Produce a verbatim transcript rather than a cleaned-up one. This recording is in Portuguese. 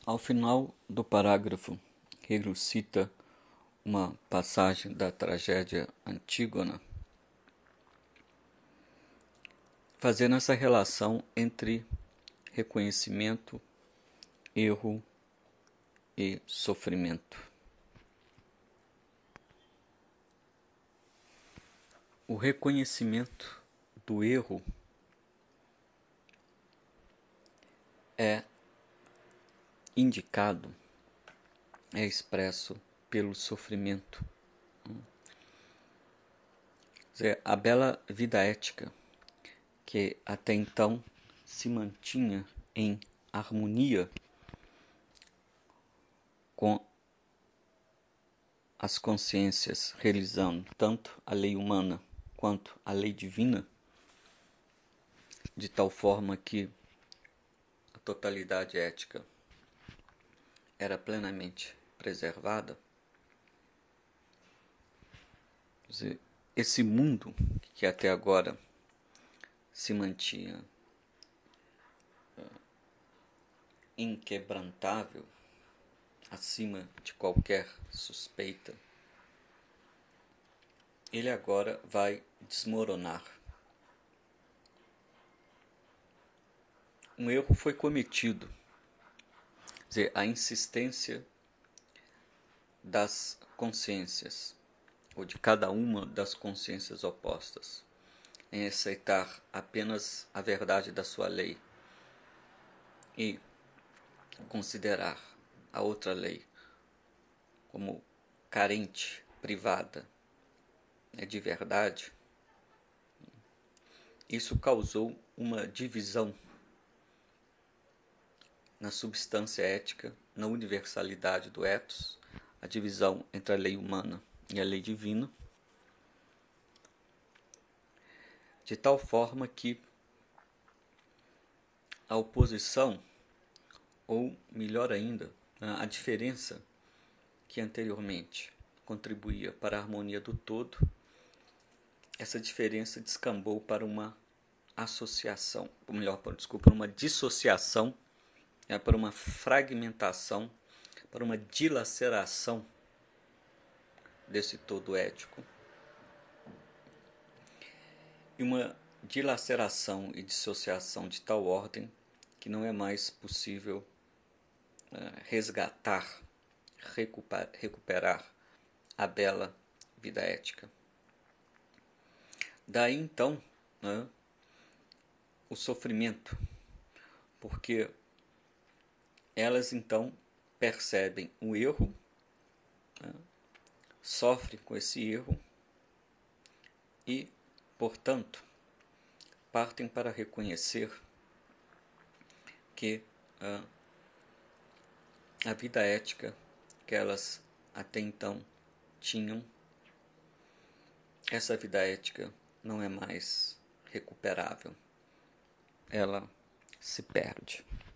Ao final do parágrafo, Hegel cita uma passagem da tragédia Antígona, fazendo essa relação entre reconhecimento, erro e sofrimento. O reconhecimento do erro é indicado, é expresso pelo sofrimento. Quer dizer, a bela vida ética, que até então se mantinha em harmonia com as consciências, realizando tanto a lei humana quanto a lei divina, de tal forma que a totalidade ética era plenamente preservada. Quer dizer, esse mundo que até agora se mantinha inquebrantável, acima de qualquer suspeita, ele agora vai desmoronar. Um erro foi cometido, quer dizer, a insistência das consciências, ou de cada uma das consciências opostas, em aceitar apenas a verdade da sua lei e considerar a outra lei como carente, privada, né, de verdade. Isso causou uma divisão na substância ética, na universalidade do ethos, a divisão entre a lei humana e a lei divina, de tal forma que a oposição, ou melhor ainda, a diferença que anteriormente contribuía para a harmonia do todo, essa diferença descambou para uma associação, ou melhor, desculpa, uma dissociação, é, para uma fragmentação, para uma dilaceração desse todo ético. E uma dilaceração e dissociação de tal ordem que não é mais possível uh, resgatar, recuperar, recuperar a bela vida ética. Daí então, né, o sofrimento, porque elas então percebem o erro, né, sofrem com esse erro e, portanto, partem para reconhecer que uh, a vida ética que elas até então tinham, essa vida ética não é mais recuperável, ela se perde.